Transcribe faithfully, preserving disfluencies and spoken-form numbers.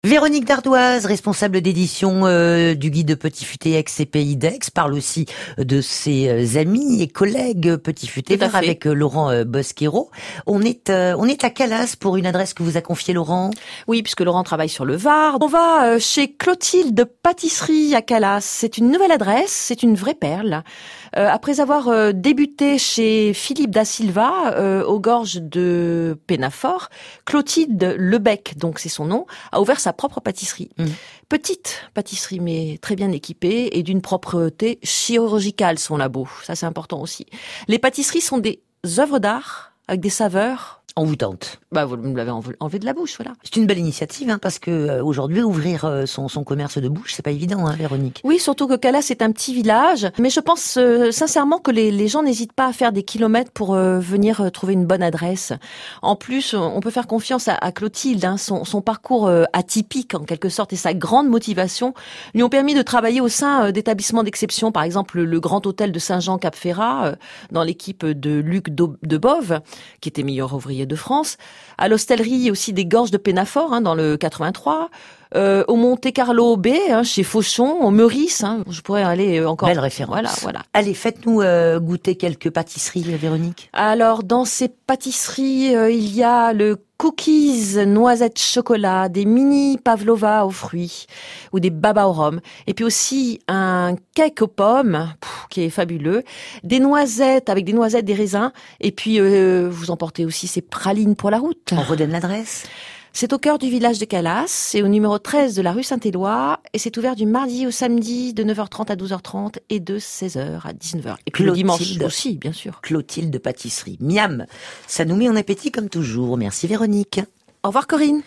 Véronique Dardoise, responsable d'édition euh, du guide de Petit Futé Aix et Pays d'Aix, parle aussi de ses euh, amis et collègues Petit Futé Vert avec euh, Laurent euh, Bosquero. On est euh, on est à Calas pour une adresse que vous a confiée Laurent. Oui, puisque Laurent travaille sur le Var. On va euh, chez Clotilde Pâtisserie à Calas. C'est une nouvelle adresse, c'est une vraie perle. Euh, après avoir euh, débuté chez Philippe da Silva euh, aux gorges de Pénafort, Clotilde Lebec, donc c'est son nom, a ouvert sa propre pâtisserie. Mmh. Petite pâtisserie, mais très bien équipée et d'une propreté chirurgicale, son labo. Ça, c'est important aussi. Les pâtisseries sont des œuvres d'art avec des saveurs envoûtantes. Bah, vous me l'avez enlevé de la bouche, voilà. C'est une belle initiative, hein, parce que euh, aujourd'hui, ouvrir euh, son, son commerce de bouche, c'est pas évident, hein, Véronique. Oui, surtout que Calas est un petit village, mais je pense euh, sincèrement que les, les gens n'hésitent pas à faire des kilomètres pour euh, venir euh, trouver une bonne adresse. En plus, on peut faire confiance à, à Clotilde, hein, son, son parcours euh, atypique en quelque sorte et sa grande motivation lui ont permis de travailler au sein euh, d'établissements d'exception, par exemple le, le Grand Hôtel de Saint-Jean-Cap-Ferrat, euh, dans l'équipe de Luc de Bove, qui était meilleur ouvrier de France, à l'hostellerie aussi des Gorges de Pénafort, hein, dans le quatre-vingt-trois, euh, au Monte Carlo Bay, hein, chez Fauchon, au Meurice, hein, je pourrais aller encore. Belle référence. Voilà, voilà. Allez, faites-nous euh, goûter quelques pâtisseries, Véronique. Alors, dans ces pâtisseries, euh, il y a le cookies noisette chocolat, des mini pavlova aux fruits ou des baba au rhum, et puis aussi un cake aux pommes pff, qui est fabuleux, des noisettes avec des noisettes, des raisins, et puis euh, vous emportez aussi ces pralines pour la route. On redonne l'adresse. C'est au cœur du village de Calas, c'est au numéro treize de la rue Saint-Éloi, et c'est ouvert du mardi au samedi de neuf heures trente à douze heures trente et de seize heures à dix-neuf heures. Et puis Clotilde, le dimanche aussi, bien sûr. Clotilde Pâtisserie. Miam, ça nous met en appétit comme toujours. Merci Véronique. Au revoir Corinne.